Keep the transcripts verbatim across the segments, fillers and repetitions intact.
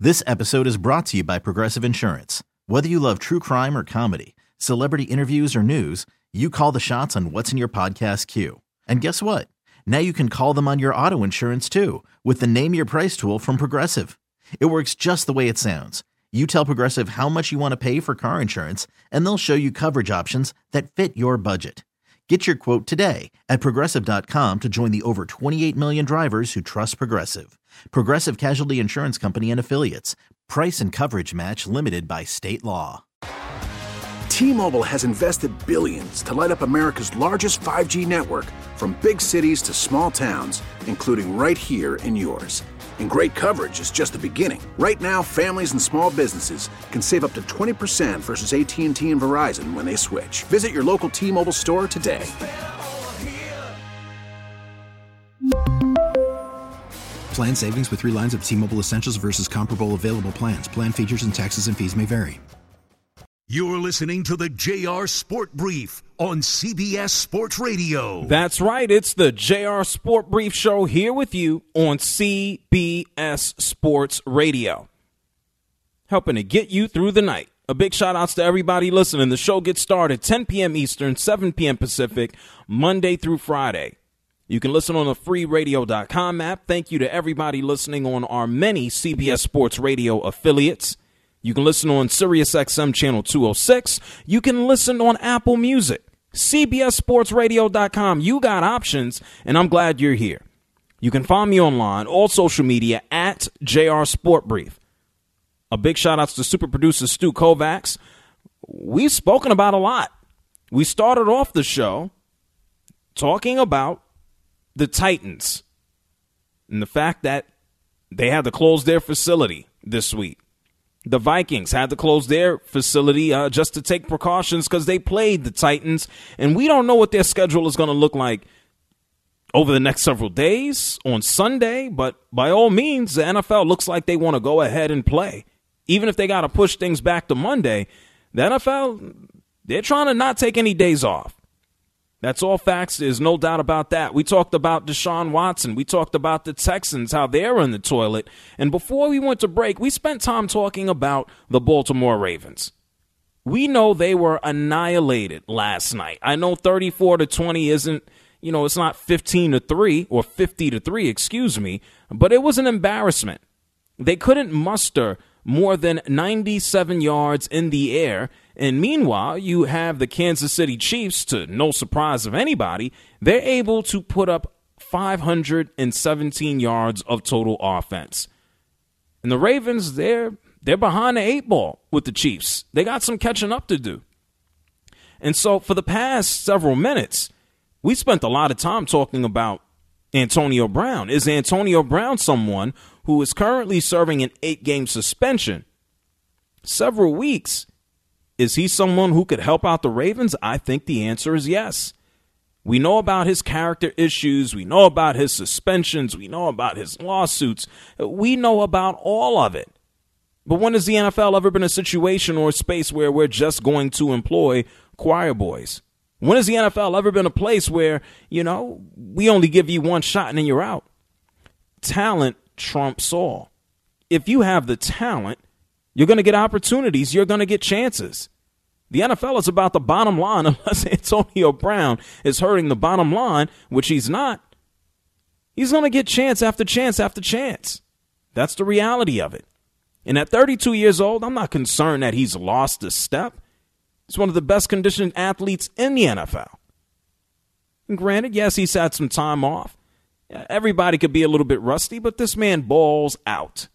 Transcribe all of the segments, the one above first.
This episode is brought to you by Progressive Insurance. Whether you love true crime or comedy, celebrity interviews or news, you call the shots on what's in your podcast queue. And guess what? Now you can call them on your auto insurance too with the Name Your Price tool from Progressive. It works just the way it sounds. You tell Progressive how much you want to pay for car insurance, and they'll show you coverage options that fit your budget. Get your quote today at Progressive dot com to join the over twenty-eight million drivers who trust Progressive. Progressive Casualty Insurance Company and Affiliates. Price and coverage match limited by state law. T-Mobile has invested billions to light up America's largest five G network, from big cities to small towns, including right here in yours. And great coverage is just the beginning. Right now, families and small businesses can save up to twenty percent versus A T and T and Verizon when they switch. Visit your local T-Mobile store today. Plan savings with three lines of T-Mobile Essentials versus comparable available plans. Plan features and taxes and fees may vary. You're listening to the J R Sport Brief on C B S Sports Radio. That's right. It's the J R Sport Brief show here with you on C B S Sports Radio, helping to get you through the night. A big shout outs to everybody listening. The show gets started ten p.m. Eastern, seven p.m. Pacific, Monday through Friday. You can listen on the free radio dot com app. Thank you to everybody listening on our many C B S Sports Radio affiliates. You can listen on Sirius X M Channel two oh six. You can listen on Apple Music. C B S Sports Radio dot com. You got options, and I'm glad you're here. You can find me online, all social media, at J R Sport Brief. A big shout-outs to super producer Stu Kovacs. We've spoken about a lot. We started off the show talking about the Titans and the fact that they had to close their facility this week. The Vikings had to close their facility uh, just to take precautions because they played the Titans, and we don't know what their schedule is going to look like over the next several days on Sunday, but by all means, the N F L looks like they want to go ahead and play. Even if they got to push things back to Monday, the N F L, they're trying to not take any days off. That's all facts. There's no doubt about that. We talked about Deshaun Watson. We talked about the Texans, how they're in the toilet. And before we went to break, we spent time talking about the Baltimore Ravens. We know they were annihilated last night. I know thirty-four to twenty isn't, you know, it's not fifteen to three or fifty to three, excuse me, but it was an embarrassment. They couldn't muster more than ninety-seven yards in the air. And meanwhile, you have the Kansas City Chiefs, to no surprise of anybody, they're able to put up five hundred seventeen yards of total offense. And the Ravens, they're they're behind the eight ball with the Chiefs. They got some catching up to do. And so for the past several minutes, we spent a lot of time talking about Antonio Brown. Is Antonio Brown someone who is currently serving an eight-game suspension? Several weeks. Is he someone who could help out the Ravens? I think the answer is yes. We know about his character issues. We know about his suspensions. We know about his lawsuits. We know about all of it. But when has the N F L ever been a situation or a space where we're just going to employ choir boys? When has the N F L ever been a place where, you know, we only give you one shot and then you're out? Talent trumps all. If you have the talent, you're going to get opportunities. You're going to get chances. The N F L is about the bottom line unless Antonio Brown is hurting the bottom line, which he's not. He's going to get chance after chance after chance. That's the reality of it. And at thirty-two years old, I'm not concerned that he's lost a step. He's one of the best conditioned athletes in the N F L. And granted, yes, he's had some time off. Everybody could be a little bit rusty, but this man balls out.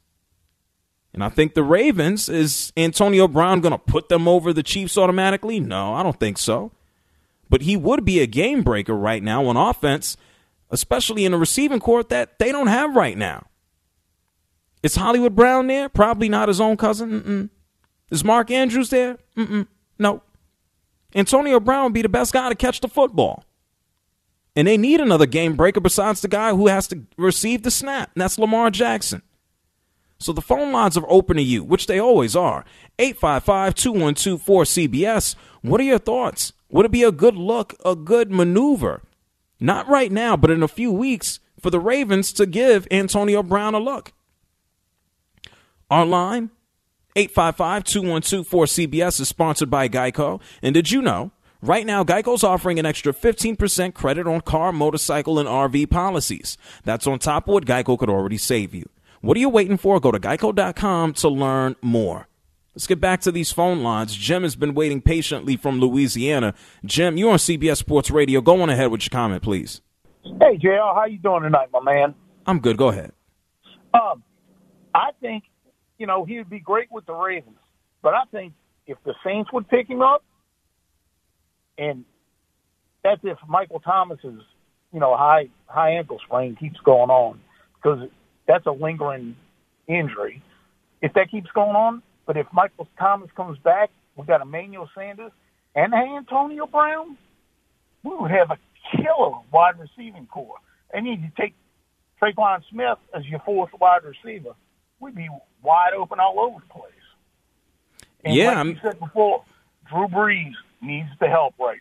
And I think the Ravens, is Antonio Brown going to put them over the Chiefs automatically? No, I don't think so. But he would be a game breaker right now on offense, especially in a receiving court that they don't have right now. Is Hollywood Brown there? Probably not his own cousin. Mm-mm. Is Mark Andrews there? Mm-mm. No. Antonio Brown would be the best guy to catch the football. And they need another game breaker besides the guy who has to receive the snap, and that's Lamar Jackson. So the phone lines are open to you, which they always are. eight five five, two one two, four C B S. What are your thoughts? Would it be a good look, a good maneuver? Not right now, but in a few weeks for the Ravens to give Antonio Brown a look. Our line, eight five five, two one two, four C B S, is sponsored by Geico. And did you know, right now, Geico's offering an extra fifteen percent credit on car, motorcycle, and R V policies. That's on top of what Geico could already save you. What are you waiting for? Go to geico dot com to learn more. Let's get back to these phone lines. Jim has been waiting patiently from Louisiana. Jim, you're on C B S Sports Radio. Go on ahead with your comment, please. Hey, J R, how you doing tonight, my man? I'm good. Go ahead. Um, I think, you know, he would be great with the Ravens. But I think if the Saints would pick him up, and that's if Michael Thomas's, you know, high high ankle sprain keeps going on, because that's a lingering injury. If that keeps going on, but if Michael Thomas comes back, we got Emmanuel Sanders and Antonio Brown, we would have a killer wide receiving core. And you need to take Traquan Smith as your fourth wide receiver. We'd be wide open all over the place. And yeah, like I'm... you said before, Drew Brees needs the help right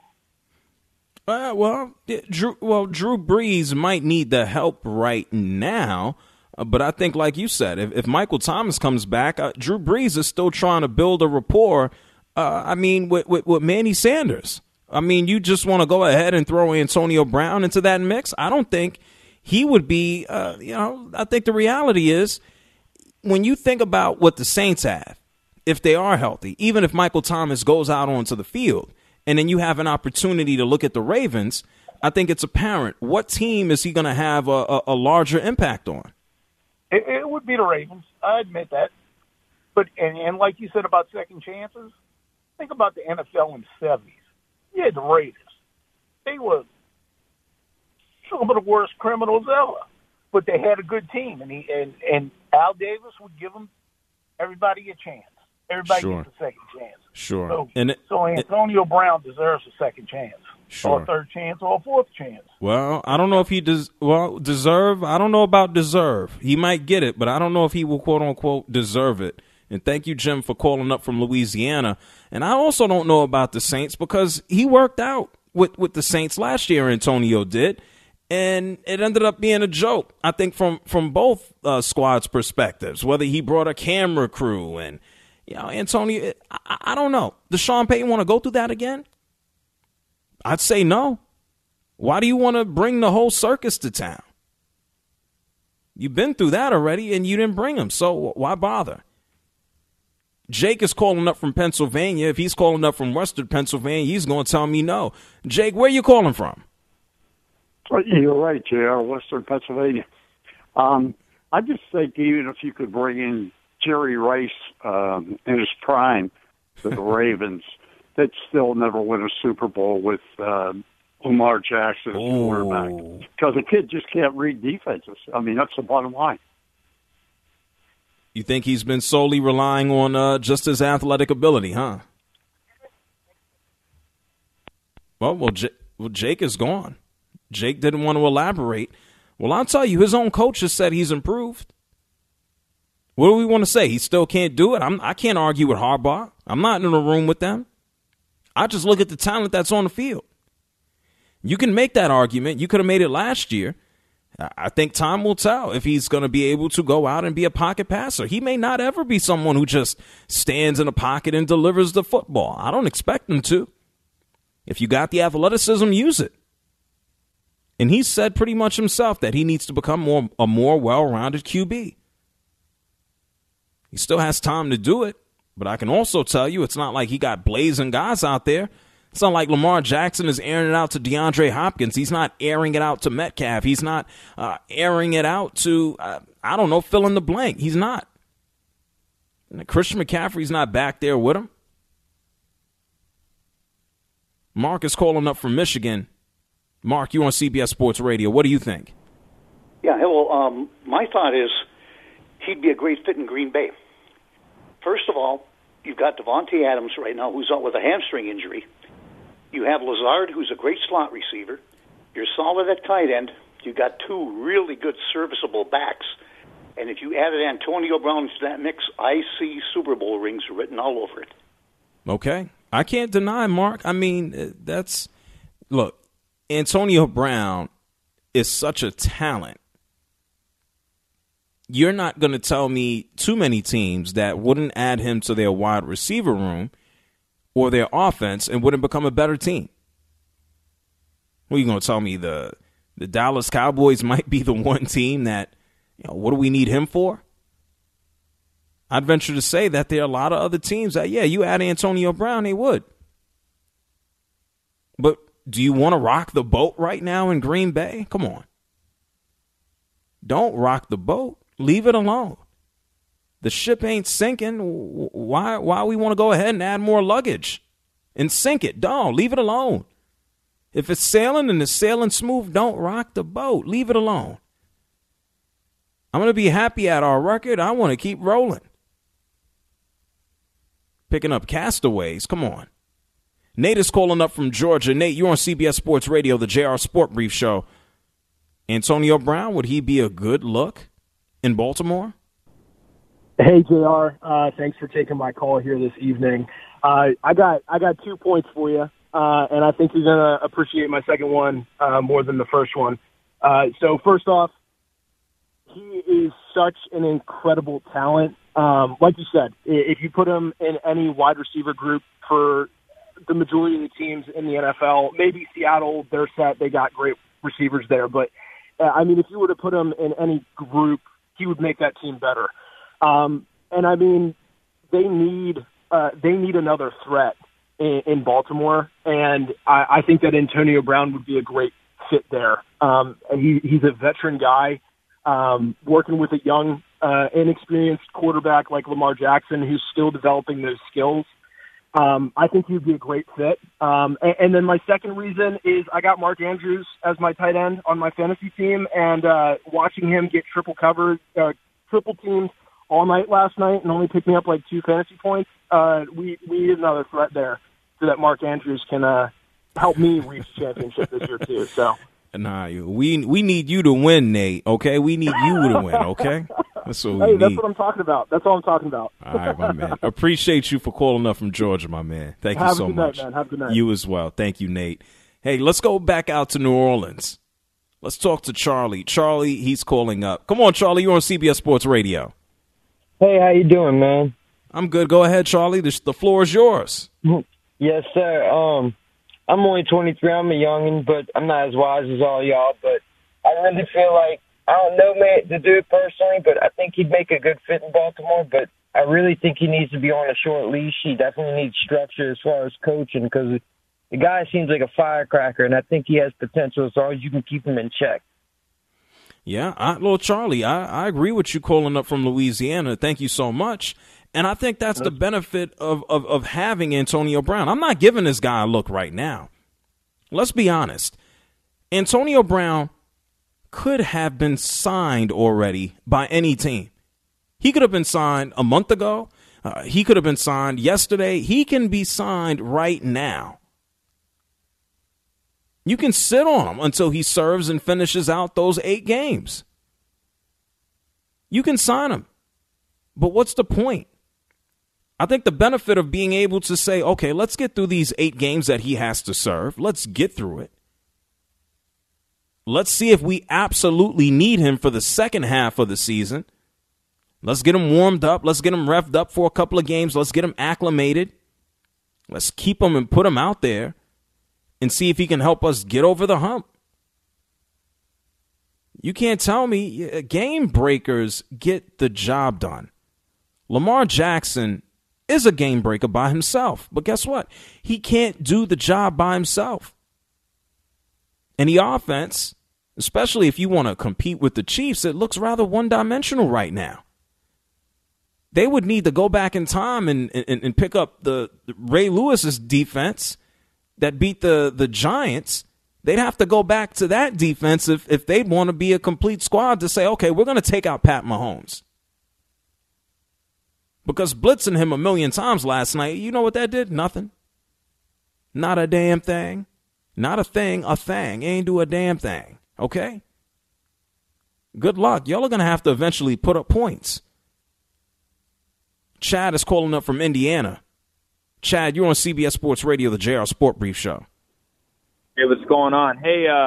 now. Uh, well, Drew, well, Drew Brees might need the help right now. Uh, but I think, like you said, if, if Michael Thomas comes back, uh, Drew Brees is still trying to build a rapport, uh, I mean, with, with, with Manny Sanders. I mean, you just want to go ahead and throw Antonio Brown into that mix? I don't think he would be, uh, you know, I think the reality is when you think about what the Saints have, if they are healthy, even if Michael Thomas goes out onto the field, and then you have an opportunity to look at the Ravens, I think it's apparent. What team is he going to have a, a, a larger impact on? It, it would be the Ravens. I admit that. But and, and like you said about second chances, think about the N F L in the seventies. You had the Raiders. They were some of the worst criminals ever, but they had a good team, and he and, and Al Davis would give them everybody a chance. Everybody Sure. gets a second chance. Sure. So, and it, so Antonio it, Brown deserves a second chance, Sure. or a third chance, or a fourth chance. Well, I don't know if he does. Well, deserve. I don't know about deserve. He might get it, but I don't know if he will quote unquote deserve it. And thank you, Jim, for calling up from Louisiana. And I also don't know about the Saints because he worked out with, with the Saints last year, Antonio did. And it ended up being a joke, I think, from, from both uh, squads' perspectives, whether he brought a camera crew and, you know, Antonio, I, I don't know. Does Sean Payton want to go through that again? I'd say no. Why do you want to bring the whole circus to town? You've been through that already, and you didn't bring him, so why bother? Jake is calling up from Pennsylvania. If he's calling up from Western Pennsylvania, he's going to tell me no. Jake, where are you calling from? You're right, J R, Western Pennsylvania. Um, I just think even if you could bring in Jerry Rice um, in his prime to the Ravens, they'd still never win a Super Bowl with uh, Lamar Jackson as quarterback. Because the kid just can't read defenses. I mean, that's the bottom line. You think he's been solely relying on uh, just his athletic ability, huh? Well, well, J- well, Jake is gone. Jake didn't want to elaborate. Well, I'll tell you, his own coach has said he's improved. What do we want to say? He still can't do it? I'm, I can't argue with Harbaugh. I'm not in a room with them. I just look at the talent that's on the field. You can make that argument. You could have made it last year. I think time will tell if he's going to be able to go out and be a pocket passer. He may not ever be someone who just stands in a pocket and delivers the football. I don't expect him to. If you got the athleticism, use it. And he said pretty much himself that he needs to become more a more well-rounded Q B. He still has time to do it, but I can also tell you it's not like he got blazing guys out there. It's not like Lamar Jackson is airing it out to DeAndre Hopkins. He's not airing it out to Metcalf. He's not uh, airing it out to, uh, I don't know, fill in the blank. He's not. And Christian McCaffrey's not back there with him. Mark is calling up from Michigan. Mark, you on C B S Sports Radio. What do you think? Yeah, well, um, my thought is he'd be a great fit in Green Bay. First of all, you've got Devontae Adams right now who's out with a hamstring injury. You have Lazard, who's a great slot receiver. You're solid at tight end. You've got two really good serviceable backs. And if you added Antonio Brown to that mix, I see Super Bowl rings written all over it. Okay. I can't deny, Mark. I mean, that's – look, Antonio Brown is such a talent. you're not going to tell me too many teams that wouldn't add him to their wide receiver room or their offense and wouldn't become a better team. What are you going to tell me? The the Dallas Cowboys might be the one team that, you know, what do we need him for? I'd venture to say that there are a lot of other teams that, yeah, you add Antonio Brown, they would. But do you want to rock the boat right now in Green Bay? Come on. Don't rock the boat. Leave it alone. The ship ain't sinking. Why why we want to go ahead and add more luggage and sink it? Don't. Leave it alone. If it's sailing and it's sailing smooth, don't rock the boat. Leave it alone. I'm going to be happy at our record. I want to keep rolling. Picking up castaways. Come on. Nate is calling up from Georgia. Nate, you're on C B S Sports Radio, the J R Sport Brief Show. Antonio Brown, would he be a good look in Baltimore? Hey, J R. Uh, thanks for taking my call here this evening. Uh, I got I got two points for you, uh, and I think you're going to appreciate my second one uh, more than the first one. Uh, so first off, he is such an incredible talent. Um, like you said, if you put him in any wide receiver group for the majority of the teams in the N F L, maybe Seattle, they're set, they got great receivers there. But, uh, I mean, if you were to put him in any group, he would make that team better. Um, and, I mean, they need uh, they need another threat in, in Baltimore, and I, I think that Antonio Brown would be a great fit there. Um, and he, he's a veteran guy um, working with a young, uh, inexperienced quarterback like Lamar Jackson who's still developing those skills. Um, I think he'd be a great fit. Um, and, and then my second reason is I got Mark Andrews as my tight end on my fantasy team, and uh, watching him get triple covered, uh, triple teamed all night last night and only pick me up like two fantasy points. Uh, we, we need another threat there so that Mark Andrews can uh, help me reach championship this year too. So. Nah, we we need you to win, Nate, okay? We need you to win, okay? That's what we hey, need. that's what I'm talking about. That's all I'm talking about. All right, my man. Appreciate you for calling up from Georgia, my man. Thank Have you so a good much. Night, man. Have a good night. You as well. Thank you, Nate. Hey, let's go back out to New Orleans. Let's talk to Charlie. Charlie, he's calling up. Come on, Charlie. You're on C B S Sports Radio. Hey, how you doing, man? I'm good. Go ahead, Charlie. The, the floor is yours. Yes, sir. Um, I'm only twenty-three. I'm a youngin', but I'm not as wise as all y'all. But I really feel like, I don't know, man, the dude personally, but I think he'd make a good fit in Baltimore. But I really think he needs to be on a short leash. He definitely needs structure as far as coaching because the guy seems like a firecracker, and I think he has potential as long as you can keep him in check. Yeah, I, little Charlie, I, I agree with you calling up from Louisiana. Thank you so much. And I think that's the benefit of, of, of having Antonio Brown. I'm not giving this guy a look right now. Let's be honest. Antonio Brown could have been signed already by any team. He could have been signed a month ago. Uh, he could have been signed yesterday. He can be signed right now. You can sit on him until he serves and finishes out those eight games. You can sign him. But what's the point? I think the benefit of being able to say, okay, let's get through these eight games that he has to serve. Let's get through it. Let's see if we absolutely need him for the second half of the season. Let's get him warmed up. Let's get him revved up for a couple of games. Let's get him acclimated. Let's keep him and put him out there and see if he can help us get over the hump. You can't tell me game breakers get the job done. Lamar Jackson is a game breaker by himself. But guess what? He can't do the job by himself. And the offense, especially if you want to compete with the Chiefs, it looks rather one-dimensional right now. They would need to go back in time and, and, and pick up the, the Ray Lewis's defense that beat the, the Giants. They'd have to go back to that defense if, if they'd want to be a complete squad to say, okay, we're going to take out Pat Mahomes. Because blitzing him a million times last night, you know what that did? Nothing. Not a damn thing. Not a thing, a thing. Ain't do a damn thing. Okay? Good luck. Y'all are going to have to eventually put up points. Chad is calling up from Indiana. Chad, you're on C B S Sports Radio, the J R Sport Brief Show. Hey, what's going on? Hey, uh,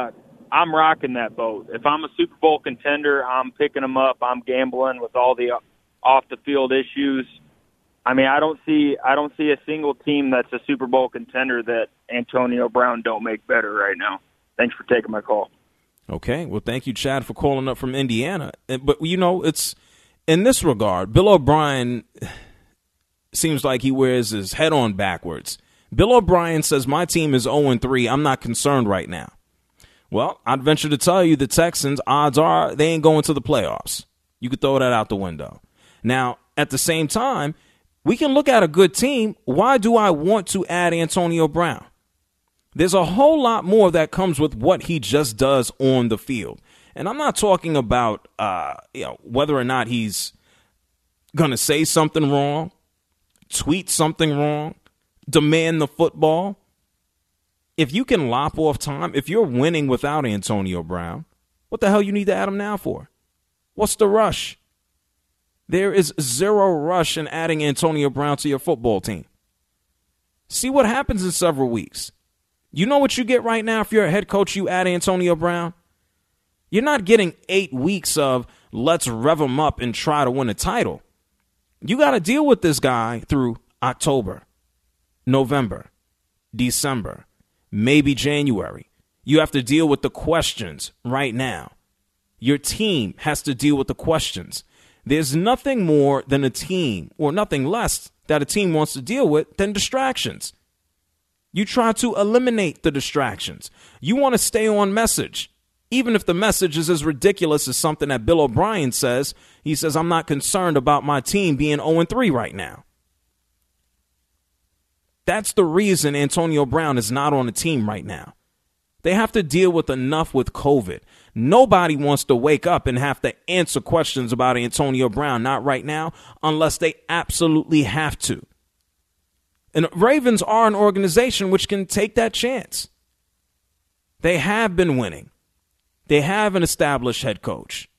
I'm rocking that boat. If I'm a Super Bowl contender, I'm picking them up. I'm gambling with all the off the field issues. I mean, I don't see I don't see a single team that's a Super Bowl contender that Antonio Brown don't make better right now. Thanks for taking my call. Okay, well, thank you, Chad, for calling up from Indiana. But, you know, it's in this regard, Bill O'Brien seems like he wears his head on backwards. Bill O'Brien says, my team is oh and three. I'm not concerned right now. Well, I'd venture to tell you the Texans, odds are they ain't going to the playoffs. You could throw that out the window. Now, at the same time, we can look at a good team. Why do I want to add Antonio Brown? There's a whole lot more that comes with what he just does on the field. And I'm not talking about uh, you know, whether or not he's going to say something wrong, tweet something wrong, demand the football. If you can lop off time, if you're winning without Antonio Brown, what the hell you need to add him now for? What's the rush? There is zero rush in adding Antonio Brown to your football team. See what happens in several weeks. You know what you get right now if you're a head coach, you add Antonio Brown? You're not getting eight weeks of let's rev him up and try to win a title. You got to deal with this guy through October, November, December, maybe January. You have to deal with the questions right now. Your team has to deal with the questions. There's nothing more than a team, or nothing less that a team wants to deal with than distractions. You try to eliminate the distractions. You want to stay on message. Even if the message is as ridiculous as something that Bill O'Brien says, he says, I'm not concerned about my team being oh and three right now. That's the reason Antonio Brown is not on the team right now. They have to deal with enough with COVID. Nobody wants to wake up and have to answer questions about Antonio Brown, not right now, unless they absolutely have to. And Ravens are an organization which can take that chance. They have been winning. They have an established head coach.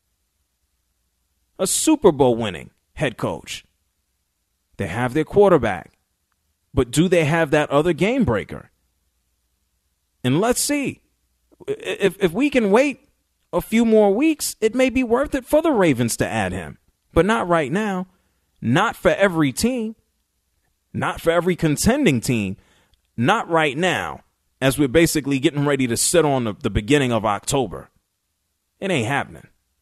A Super Bowl winning head coach. They have their quarterback. But do they have that other game breaker? And let's see. If if we can wait a few more weeks, it may be worth it for the Ravens to add him. But not right now. Not for every team. Not for every contending team. Not right now, as we're basically getting ready to sit on the, the beginning of October. It ain't happening.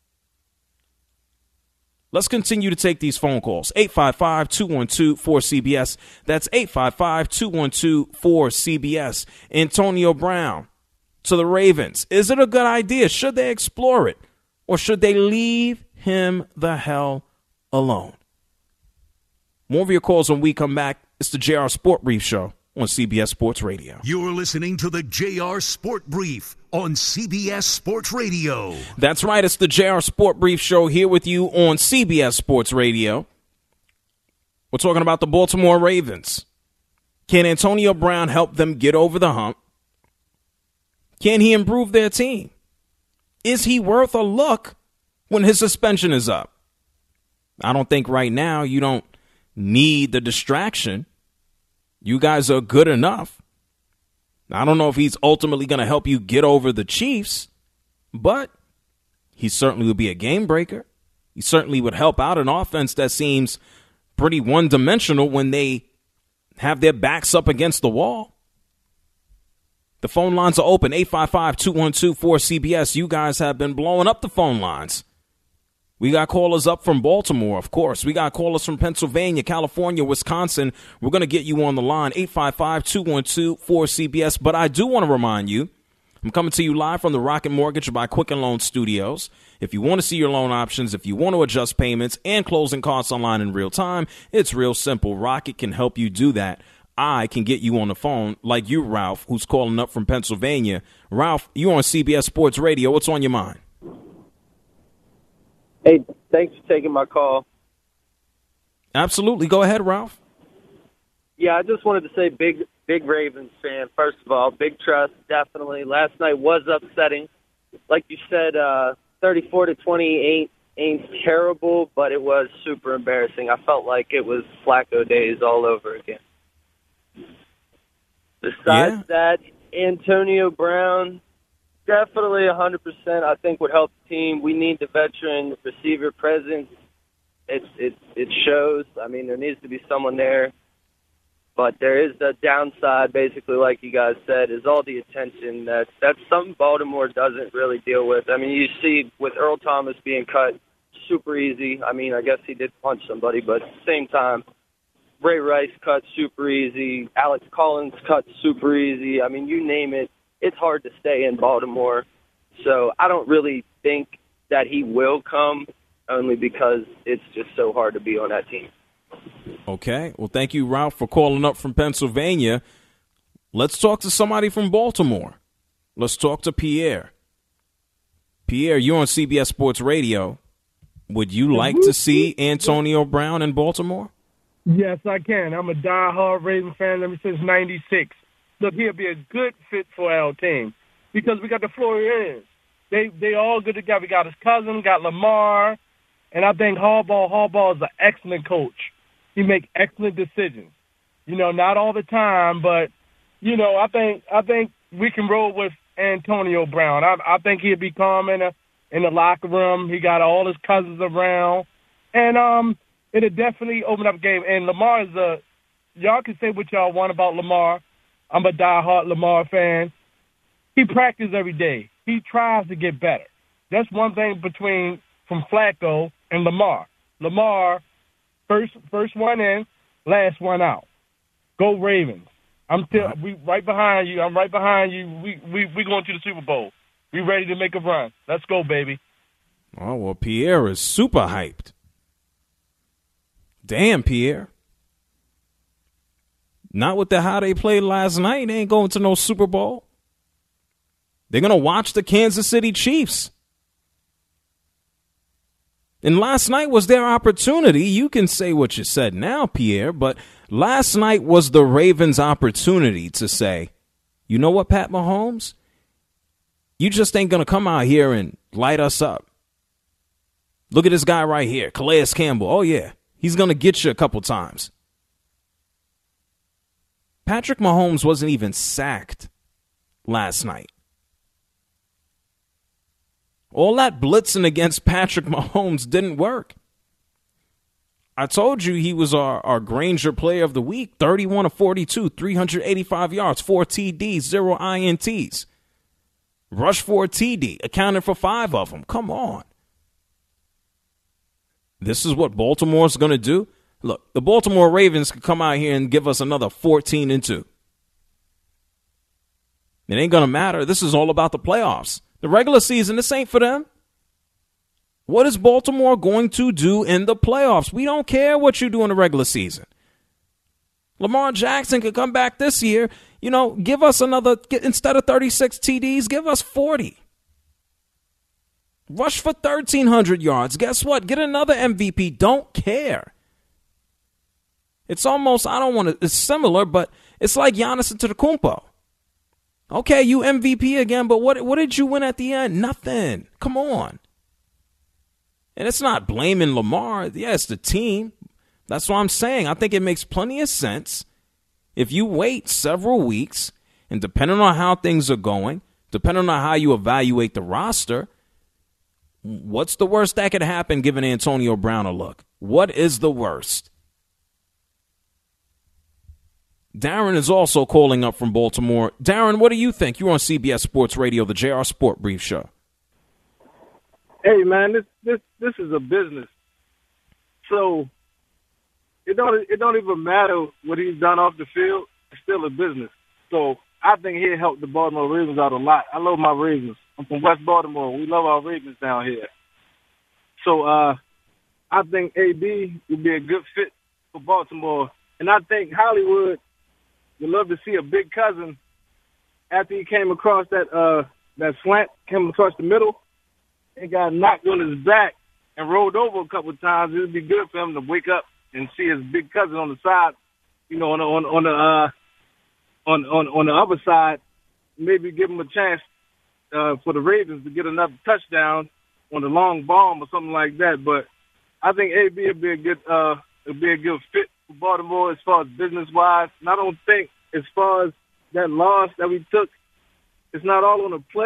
Let's continue to take these phone calls. eight five five, two one two, four C B S. That's eight five five, two one two, four C B S. Antonio Brown to the Ravens. Is it a good idea? Should they explore it? Or should they leave him the hell alone? More of your calls when we come back. It's the J R Sport Brief Show on C B S Sports Radio. You're listening to the J R Sport Brief on C B S Sports Radio. That's right. It's the J R Sport Brief Show here with you on C B S Sports Radio. We're talking about the Baltimore Ravens. Can Antonio Brown help them get over the hump? Can he improve their team? Is he worth a look when his suspension is up? I don't think right now you don't need the distraction. You guys are good enough. I don't know if he's ultimately going to help you get over the Chiefs, but he certainly would be a game breaker. He certainly would help out an offense that seems pretty one-dimensional when they have their backs up against the wall. The phone lines are open, eight five five, two one two, four C B S. You guys have been blowing up the phone lines. We got callers up from Baltimore, of course. We got callers from Pennsylvania, California, Wisconsin. We're going to get you on the line, eight five five, two one two, four C B S. But I do want to remind you, I'm coming to you live from the Rocket Mortgage by Quicken Loan Studios. If you want to see your loan options, if you want to adjust payments and closing costs online in real time, it's real simple. Rocket can help you do that. I can get you on the phone like you, Ralph, who's calling up from Pennsylvania. Ralph, you on C B S Sports Radio. What's on your mind? Hey, thanks for taking my call. Absolutely. Go ahead, Ralph. Yeah, I just wanted to say big, big Ravens fan. First of all, big trust, definitely. Last night was upsetting. Like you said, uh, thirty-four to twenty ain't, ain't terrible, but it was super embarrassing. I felt like it was Flacco days all over again. Besides Yeah. that, Antonio Brown, definitely one hundred percent. I think would help the team. We need the veteran receiver presence. It's it it shows. I mean, there needs to be someone there. But there is the downside, basically, like you guys said, is all the attention. That, that's something Baltimore doesn't really deal with. I mean, you see with Earl Thomas being cut super easy. I mean, I guess he did punch somebody, but at the same time, Ray Rice cut super easy. Alex Collins cut super easy. I mean, you name it. It's hard to stay in Baltimore. So I don't really think that he will come, only because it's just so hard to be on that team. Okay. Well, thank you, Ralph, for calling up from Pennsylvania. Let's talk to somebody from Baltimore. Let's talk to Pierre. Pierre, you're on C B S Sports Radio. Would you like to see Antonio Brown in Baltimore? Yes, I can. I'm a diehard Raven fan ever since ninety-six. Look, he'll be a good fit for our team because we got the Floridians. They they all good together. We got his cousin, got Lamar, and I think Harbaugh, Harbaugh is an excellent coach. He makes excellent decisions. You know, not all the time, but, you know, I think I think we can roll with Antonio Brown. I, I think he'll be calm in, a, in the locker room. He got all his cousins around. And um, it'll definitely open up a game. And Lamar is a – y'all can say what y'all want about Lamar. I'm a diehard Lamar fan. He practices every day. He tries to get better. That's one thing between from Flacco and Lamar. Lamar – First, first one in, last one out. Go Ravens! I'm still we right behind you. I'm right behind you. We we we going to the Super Bowl. We ready to make a run. Let's go, baby. Oh well, Pierre is super hyped. Damn, Pierre. Not with the how they played last night. They ain't going to no Super Bowl. They're gonna watch the Kansas City Chiefs. And last night was their opportunity. You can say what you said now, Pierre, but last night was the Ravens' opportunity to say, you know what, Pat Mahomes? You just ain't going to come out here and light us up. Look at this guy right here, Calais Campbell. Oh, yeah, he's going to get you a couple times. Patrick Mahomes wasn't even sacked last night. All that blitzing against Patrick Mahomes didn't work. I told you he was our, our Granger Player of the Week, thirty-one of forty-two, three hundred eighty-five yards, four T Ds, zero I N Ts. Rush for a T D, accounted for five of them. Come on. This is what Baltimore's going to do? Look, the Baltimore Ravens could come out here and give us another fourteen and two. It ain't going to matter. This is all about the playoffs. The regular season, this ain't for them. What is Baltimore going to do in the playoffs? We don't care what you do in the regular season. Lamar Jackson could come back this year. You know, give us another, instead of thirty-six T Ds, give us forty. Rush for thirteen hundred yards. Guess what? Get another M V P. Don't care. It's almost, I don't want to, it's similar, but it's like Giannis Antetokounmpo. Okay, you M V P again, but what what did you win at the end? Nothing. Come on. And it's not blaming Lamar. Yeah, it's the team. That's what I'm saying. I think it makes plenty of sense if you wait several weeks, and depending on how things are going, depending on how you evaluate the roster, what's the worst that could happen giving Antonio Brown a look? What is the worst? Darren is also calling up from Baltimore. Darren, what do you think? You're on C B S Sports Radio, the J R Sport Brief Show. Hey, man, this this this is a business. So it don't it don't even matter what he's done off the field. It's still a business. So I think he'll help the Baltimore Ravens out a lot. I love my Ravens. I'm from West Baltimore. We love our Ravens down here. So uh, I think A B would be a good fit for Baltimore. And I think Hollywood would love to see a big cousin after he came across that uh, that slant, came across the middle, and got knocked on his back and rolled over a couple of times. It would be good for him to wake up and see his big cousin on the side, you know, on the on, on the uh, on on on the other side. Maybe give him a chance uh, for the Ravens to get another touchdown on the long bomb or something like that. But I think A B would be a good uh, would be a good fit for Baltimore as far as business-wise. And I don't think as far as that loss that we took, it's not all on the players.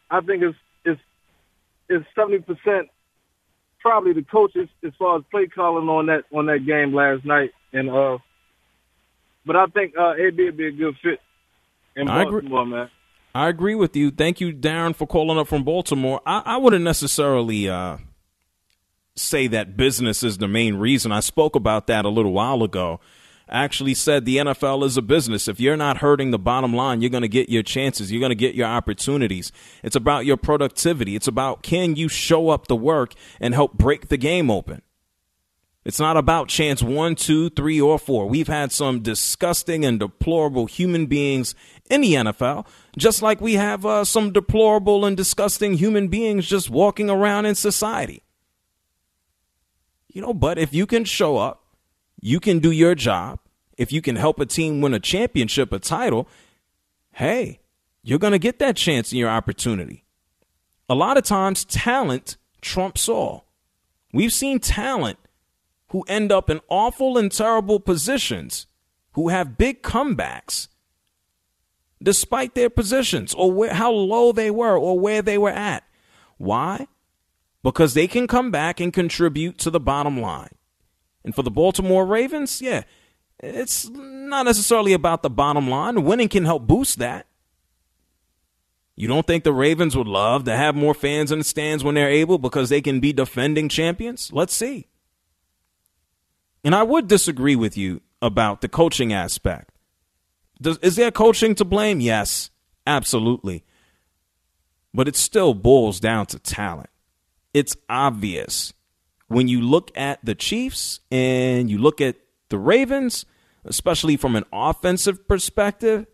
I think it's it's it's seventy percent probably the coaches as far as play calling on that on that game last night. And uh, but I think uh, A B would be a good fit in I Baltimore, agree. man. I agree with you. Thank you, Darren, for calling up from Baltimore. I, I wouldn't necessarily uh, say that business is the main reason. I spoke about that a little while ago. I actually said the N F L is a business. If you're not hurting the bottom line, you're going to get your chances. You're going to get your opportunities. It's about your productivity. It's about can you show up the work and help break the game open. It's not about chance one, two, three, or four. We've had some disgusting and deplorable human beings in the N F L, just like we have uh, some deplorable and disgusting human beings just walking around in society. You know, but if you can show up, you can do your job. If you can help a team win a championship, a title, hey, you're going to get that chance and your opportunity. A lot of times, talent trumps all. We've seen talent who end up in awful and terrible positions, who have big comebacks, despite their positions or where, how low they were or where they were at. Why? Because they can come back and contribute to the bottom line. And for the Baltimore Ravens, yeah, it's not necessarily about the bottom line. Winning can help boost that. You don't think the Ravens would love to have more fans in the stands when they're able because they can be defending champions? Let's see. And I would disagree with you about the coaching aspect. Does, is there coaching to blame? Yes, absolutely. But it still boils down to talent. It's obvious. When you look at the Chiefs and you look at the Ravens, especially from an offensive perspective,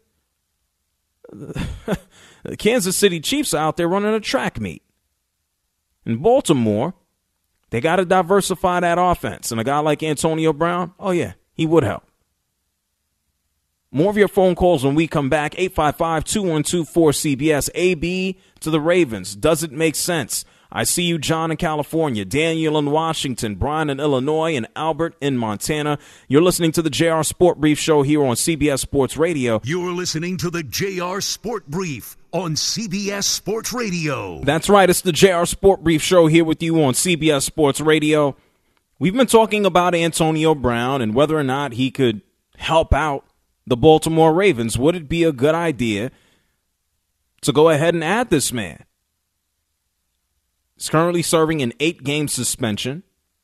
the Kansas City Chiefs are out there running a track meet. In Baltimore, they got to diversify that offense. And a guy like Antonio Brown, oh, yeah, he would help. More of your phone calls when we come back. eight five five, two one two, four C B S. A B to the Ravens. Does it make sense? I see you, John, in California, Daniel in Washington, Brian in Illinois, and Albert in Montana. You're listening to the J R Sport Brief Show here on C B S Sports Radio. You're listening to the J R Sport Brief on C B S Sports Radio. That's right. It's the J R Sport Brief Show here with you on C B S Sports Radio. We've been talking about Antonio Brown and whether or not he could help out the Baltimore Ravens. Would it be a good idea to go ahead and add this man? He's currently serving an eight-game suspension.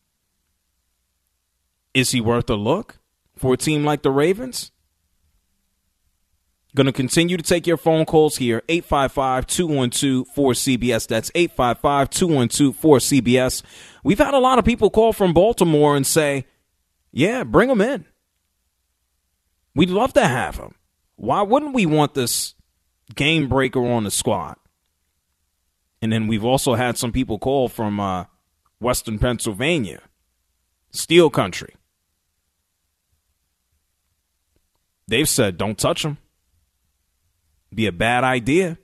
Is he worth a look for a team like the Ravens? Going to continue to take your phone calls here, eight five five, two one two, four C B S. That's eight five five, two one two, four C B S. We've had a lot of people call from Baltimore and say, yeah, bring him in. We'd love to have him. Why wouldn't we want this game breaker on the squad? And then we've also had some people call from uh, Western Pennsylvania, Steel Country. They've said, don't touch him. Be a bad idea.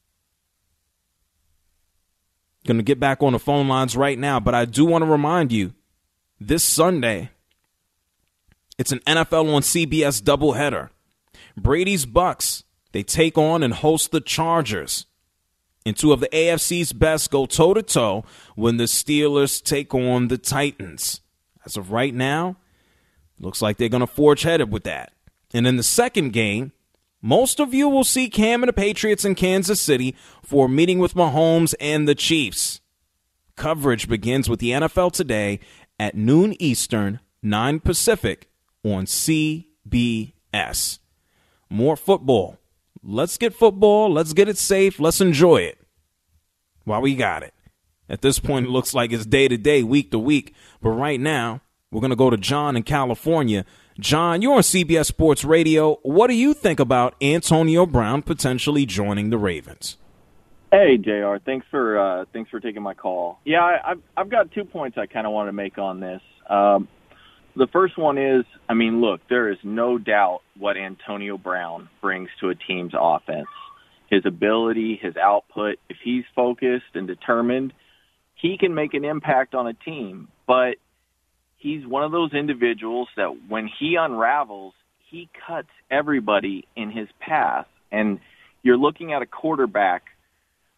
Going to get back on the phone lines right now, but I do want to remind you, this Sunday, it's an N F L on C B S doubleheader. Brady's Bucks, they take on and host the Chargers. And two of the A F C's best go toe-to-toe when the Steelers take on the Titans. As of right now, looks like they're going to forge ahead with that. And in the second game, most of you will see Cam and the Patriots in Kansas City for a meeting with Mahomes and the Chiefs. Coverage begins with the N F L Today at noon Eastern, nine Pacific on C B S. More football. Let's get football. Let's get it safe. Let's enjoy it while we got it. At this point, it looks like it's day to day, week to week. But right now, we're going to go to John in California. John, you're on C B S Sports Radio. What do you think about Antonio Brown potentially joining the Ravens? Hey, J R. Thanks for uh, thanks for taking my call. Yeah, I, I've I've got two points I kind of want to make on this. Um, the first one is, I mean, look, there is no doubt what Antonio Brown brings to a team's offense. His ability, his output, if he's focused and determined, he can make an impact on a team. But he's one of those individuals that when he unravels, he cuts everybody in his path. And you're looking at a quarterback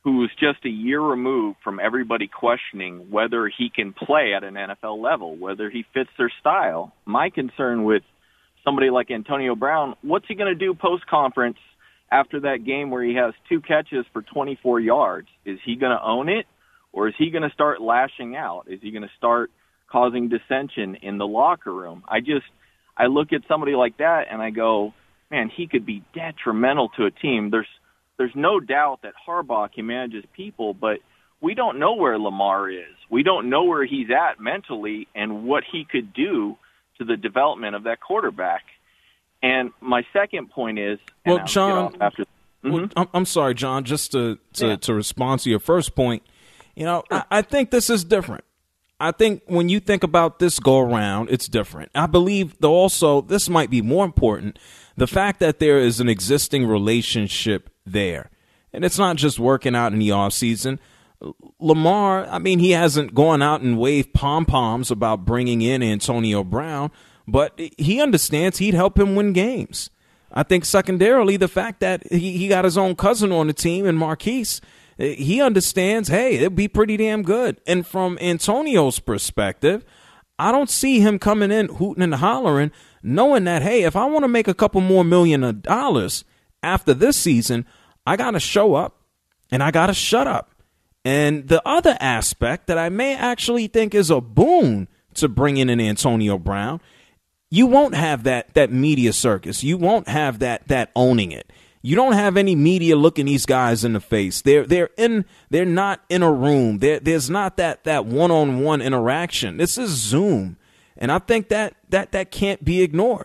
who's just a year removed from everybody questioning whether he can play at an N F L level, whether he fits their style. My concern with somebody like Antonio Brown, what's he going to do post-conference after that game where he has two catches for twenty-four yards? Is he going to own it, or is he going to start lashing out? Is he going to start causing dissension in the locker room? I just, I look at somebody like that and I go, man, he could be detrimental to a team. There's, there's no doubt that Harbaugh can manage people, but we don't know where Lamar is. We don't know where he's at mentally and what he could do to the development of that quarterback. And my second point is, well, John, after, mm-hmm. well, I'm, I'm sorry, John, just to, to, yeah. to respond to your first point, you know, I, I think this is different. I think when you think about this go around, it's different. I believe, though, also, this might be more important, the fact that there is an existing relationship there. And it's not just working out in the offseason. Lamar, I mean, he hasn't gone out and waved pom-poms about bringing in Antonio Brown, but he understands he'd help him win games. I think secondarily, the fact that he, he got his own cousin on the team in Marquise, he understands, hey, it'd be pretty damn good. And from Antonio's perspective, I don't see him coming in hooting and hollering, knowing that, hey, if I want to make a couple more million of dollars after this season, I got to show up and I got to shut up. And the other aspect that I may actually think is a boon to bringing in Antonio Brown, you won't have that that media circus. You won't have that that owning it. You don't have any media looking these guys in the face. They're they're in they're not in a room. There there's not that that one-on-one interaction. This is Zoom. And I think that that, that can't be ignored.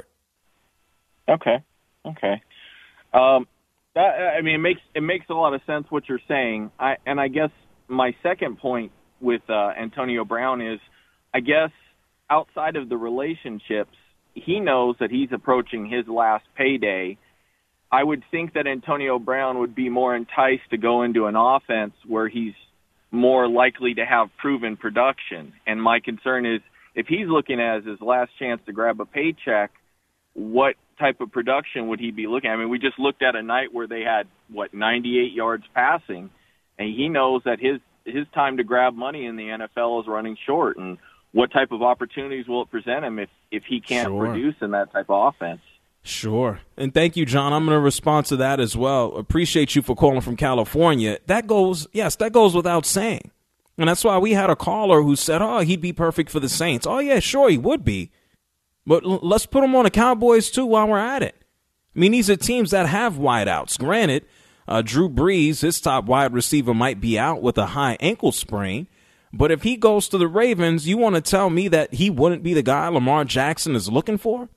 Okay. Okay. Um, that, I mean, it makes it makes a lot of sense what you're saying. I and I guess my second point with uh, Antonio Brown is, I guess outside of the relationships, he knows that he's approaching his last payday. I would think that Antonio Brown would be more enticed to go into an offense where he's more likely to have proven production. And my concern is, if he's looking at as his last chance to grab a paycheck, what type of production would he be looking at? I mean, we just looked at a night where they had, what, ninety-eight yards passing, and he knows that his his time to grab money in the N F L is running short. And what type of opportunities will it present him if, if he can't Sure. produce in that type of offense? Sure. And thank you, John. I'm going to respond to that as well. Appreciate you for calling from California. That goes, yes, that goes without saying. And that's why we had a caller who said, oh, he'd be perfect for the Saints. Oh, yeah, sure, he would be. But l- let's put him on the Cowboys, too, while we're at it. I mean, these are teams that have wideouts. Granted, uh, Drew Brees, his top wide receiver, might be out with a high ankle sprain. But if he goes to the Ravens, you want to tell me that he wouldn't be the guy Lamar Jackson is looking for?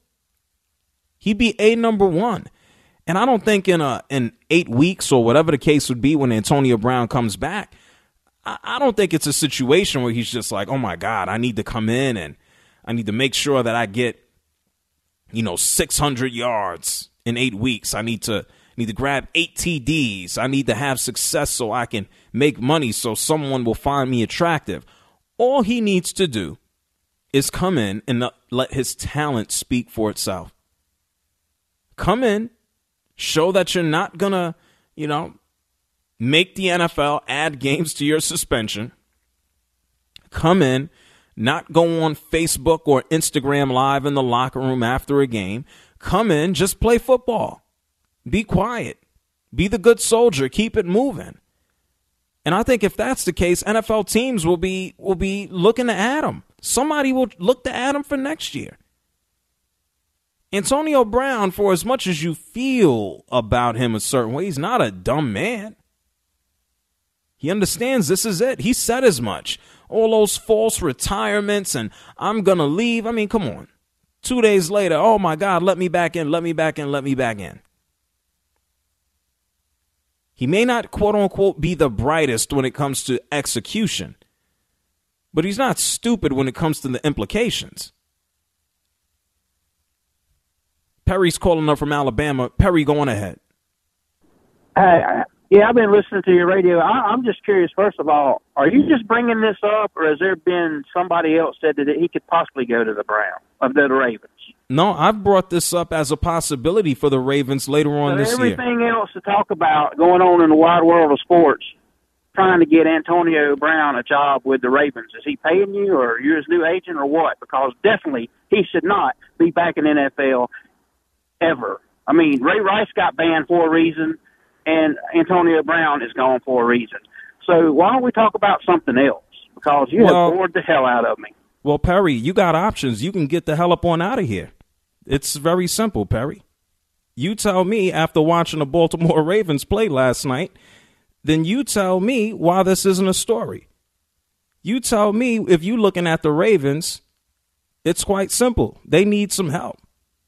He'd be a number one. And I don't think in a, in eight weeks or whatever the case would be when Antonio Brown comes back, I, I don't think it's a situation where he's just like, oh, my God, I need to come in and I need to make sure that I get, you know, six hundred yards in eight weeks. I need to need to grab eight T Ds. I need to have success so I can make money so someone will find me attractive. All he needs to do is come in and let his talent speak for itself. Come in, show that you're not going to, you know, make the N F L add games to your suspension. Come in, not go on Facebook or Instagram Live in the locker room after a game. Come in, just play football. Be quiet. Be the good soldier. Keep it moving. And I think if that's the case, N F L teams will be will be looking to add him. Somebody will look to add him for next year. Antonio Brown, for as much as you feel about him a certain way, he's not a dumb man. He understands this is it. He said as much. All those false retirements and I'm going to leave. I mean, come on. Two days later, oh, my God, let me back in, let me back in, let me back in. He may not, quote unquote, be the brightest when it comes to execution, but he's not stupid when it comes to the implications. Perry's calling up from Alabama. Perry, go on ahead. Hey, yeah, I've been listening to your radio. I, I'm just curious, first of all, are you just bringing this up, or has there been somebody else said that he could possibly go to the Browns, of the Ravens? No, I've brought this up as a possibility for the Ravens later on so this everything year. Everything else to talk about going on in the wide world of sports, trying to get Antonio Brown a job with the Ravens? Is he paying you, or are you his new agent, or what? Because definitely he should not be back in the N F L ever. I mean, Ray Rice got banned for a reason, and Antonio Brown is gone for a reason. So why don't we talk about something else? Because you Well- have bored the hell out of me. Well, Perry, you got options. You can get the hell up on out of here. It's very simple, Perry. You tell me after watching the Baltimore Ravens play last night, then you tell me why this isn't a story. You tell me if you're looking at the Ravens, it's quite simple. They need some help.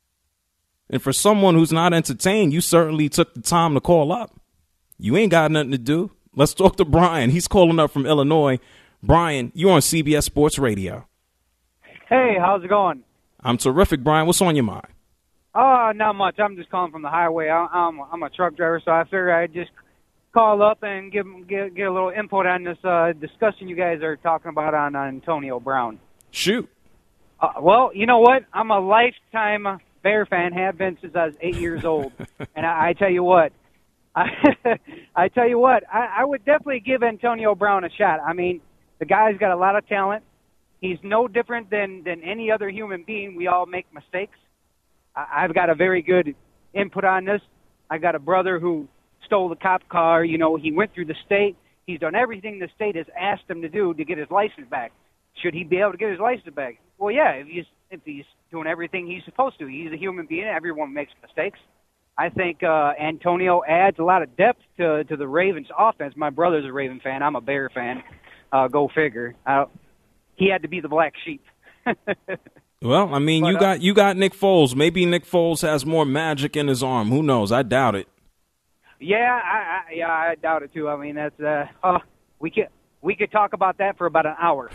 And for someone who's not entertained, you certainly took the time to call up. You ain't got nothing to do. Let's talk to Brian. He's calling up from Illinois. Brian, you're on C B S Sports Radio. Hey, how's it going? I'm terrific, Brian. What's on your mind? Uh, not much. I'm just calling from the highway. I, I'm I'm a truck driver, so I figured I'd just call up and give get, get a little input on this uh, discussion you guys are talking about on, on Antonio Brown. Shoot. Uh, well, you know what? I'm a lifetime Bear fan, have been since I was eight years old, and I, I tell you what, I, I tell you what, I, I would definitely give Antonio Brown a shot. I mean, the guy's got a lot of talent. He's no different than, than any other human being. We all make mistakes. I, I've got a very good input on this. I got a brother who stole the cop car. You know, he went through the state. He's done everything the state has asked him to do to get his license back. Should he be able to get his license back? Well, yeah, if he's, if he's doing everything he's supposed to. He's a human being. Everyone makes mistakes. I think uh, Antonio adds a lot of depth to, to the Ravens offense. My brother's a Raven fan. I'm a Bear fan. Uh, go figure. Uh, he had to be the black sheep. Well, I mean, But, you uh, got you got Nick Foles. Maybe Nick Foles has more magic in his arm. Who knows? I doubt it. Yeah, I, I, yeah, I doubt it too. I mean, that's uh, uh, we could we could talk about that for about an hour.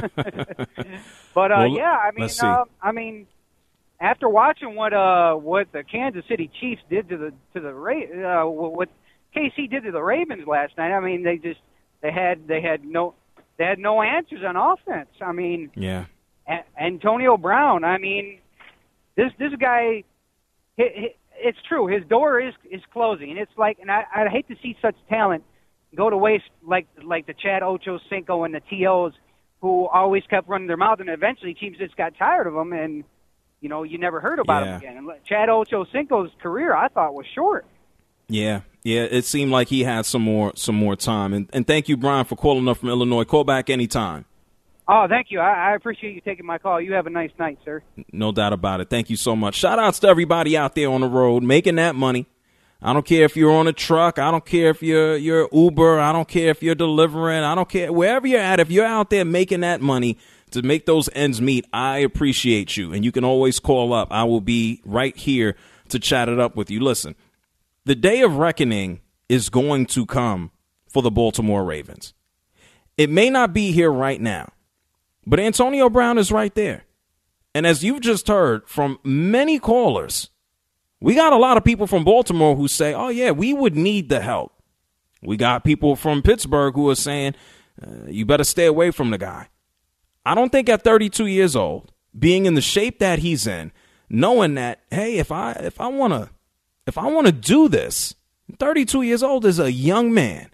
But uh, Well, yeah, I mean, let's see. uh, I mean, after watching what uh what the Kansas City Chiefs did to the to the Ra- uh, what K C did to the Ravens last night, I mean, they just they had they had no they had no answers on offense. I mean, Yeah. A- Antonio Brown. I mean, this this guy. He, he, it's true. His door is is closing. It's like, and I I hate to see such talent go to waste, like like the Chad Ochocinco and the T Os, who always kept running their mouth, and eventually teams just got tired of them, and you know you never heard about Yeah. him again. And Chad Ochocinco's career, I thought, was short. Yeah, yeah. It seemed like he had some more some more time. And and thank you, Brian, for calling up from Illinois. Call back anytime. Oh, thank you. I, I appreciate you taking my call. You have a nice night, sir. No doubt about it. Thank you so much. Shout outs to everybody out there on the road making that money. I don't care if you're on a truck. I don't care if you're you're Uber. I don't care if you're delivering. I don't care wherever you're at. If you're out there making that money to make those ends meet, I appreciate you. And you can always call up. I will be right here to chat it up with you. Listen, the day of reckoning is going to come for the Baltimore Ravens. It may not be here right now, but Antonio Brown is right there. And as you've just heard from many callers, we got a lot of people from Baltimore who say, oh, yeah, we would need the help. We got people from Pittsburgh who are saying, uh, you better stay away from the guy. I don't think at thirty-two years old, being in the shape that he's in, knowing that, hey, if I if I want to if I want to do this, thirty-two years old is a young man.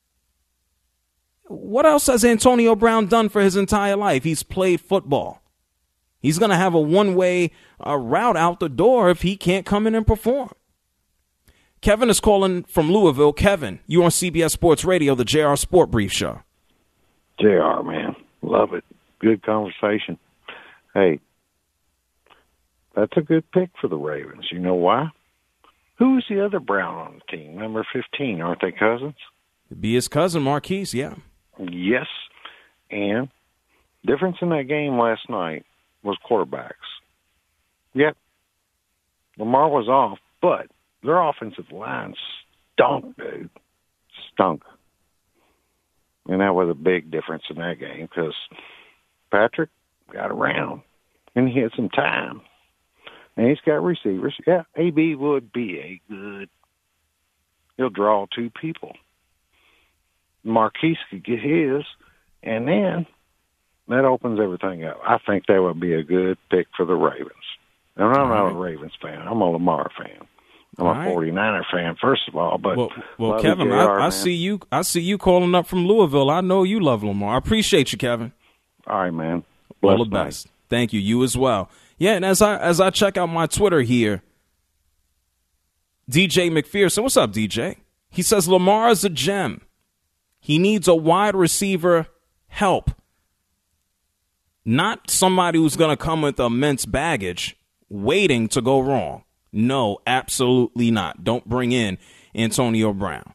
What else has Antonio Brown done for his entire life? He's played football. He's going to have a one-way uh, route out the door if he can't come in and perform. Kevin is calling from Louisville. Kevin, you on C B S Sports Radio, the J R Sport Brief Show. J R, man. Love it. Good conversation. Hey, that's a good pick for the Ravens. You know why? Who's the other Brown on the team? Number fifteen, aren't they cousins? It'd be his cousin, Marquise, yeah. Yes. And difference in that game last night was quarterbacks. Yep. Lamar was off, but their offensive line stunk, dude. Stunk. And that was a big difference in that game because Patrick got around and he had some time. And he's got receivers. Yeah, A B would be a good. He'll draw two people. Marquise could get his, and then that opens everything up. I think that would be a good pick for the Ravens. And I'm not a Ravens fan. I'm a Lamar fan. I'm All a right. 49er fan, first of all. But Well, well love Kevin, you, J R, I, I man. see you. I see you calling up from Louisville. I know you love Lamar. I appreciate you, Kevin. All right, man. All Blessed the best. Thank you. You as well. Yeah, and as I as I check out my Twitter here, D J McPherson, what's up, D J? He says Lamar is a gem. He needs a wide receiver help, not somebody who's going to come with immense baggage waiting to go wrong. No, absolutely not. Don't bring in Antonio Brown.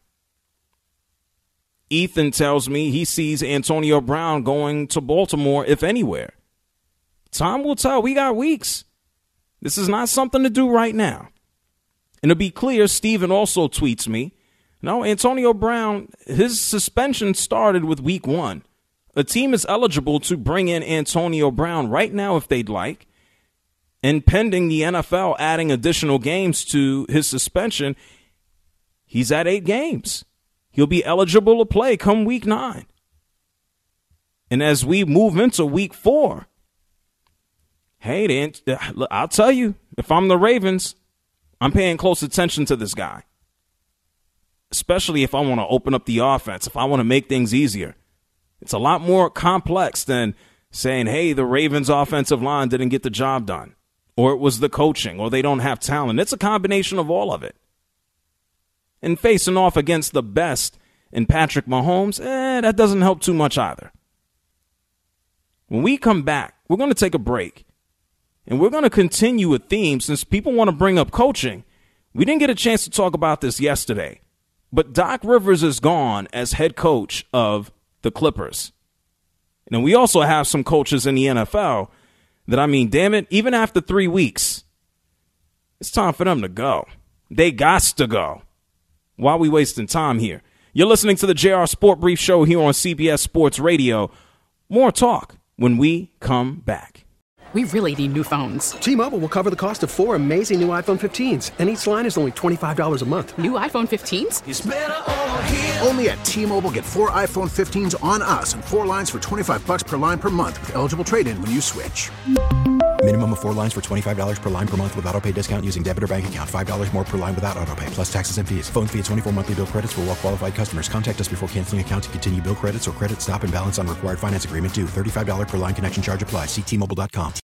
Ethan tells me he sees Antonio Brown going to Baltimore, if anywhere. Time will tell. We got weeks. This is not something to do right now. And to be clear, Steven also tweets me, no, Antonio Brown, his suspension started with week one. A team is eligible to bring in Antonio Brown right now if they'd like. And pending the N F L adding additional games to his suspension, he's at eight games. He'll be eligible to play come week nine. And as we move into week four, hey, then, I'll tell you, if I'm the Ravens, I'm paying close attention to this guy. Especially if I want to open up the offense, if I want to make things easier. It's a lot more complex than saying, hey, the Ravens' offensive line didn't get the job done. Or it was the coaching, or they don't have talent. It's a combination of all of it. And facing off against the best in Patrick Mahomes, eh, that doesn't help too much either. When we come back, we're going to take a break. And we're going to continue a theme since people want to bring up coaching. We didn't get a chance to talk about this yesterday. But Doc Rivers is gone as head coach of the Clippers. And we also have some coaches in the N F L that, I mean, damn it, even after three weeks, it's time for them to go. They gots to go. Why are we wasting time here? You're listening to the J R Sport Brief Show here on C B S Sports Radio. More talk when we come back. We really need new phones. T-Mobile will cover the cost of four amazing new iPhone fifteens, and each line is only twenty-five dollars a month. New iPhone fifteens? It's better over here. Only at T-Mobile, get four iPhone fifteens on us and four lines for twenty-five bucks per line per month with eligible trade-in when you switch. Minimum of four lines for twenty-five dollars per line per month with autopay discount using debit or bank account. five dollars more per line without autopay, plus taxes and fees. Phone fee at twenty-four monthly bill credits for well-qualified customers. Contact us before canceling account to continue bill credits or credit stop and balance on required finance agreement due. thirty-five dollars per line connection charge applies. See T Mobile dot com.